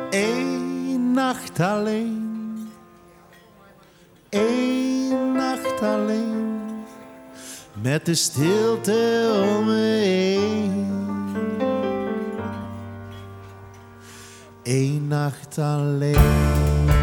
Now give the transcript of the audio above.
Eén nacht alleen, één nacht alleen, met de stilte om me heen. Eén nacht alleen.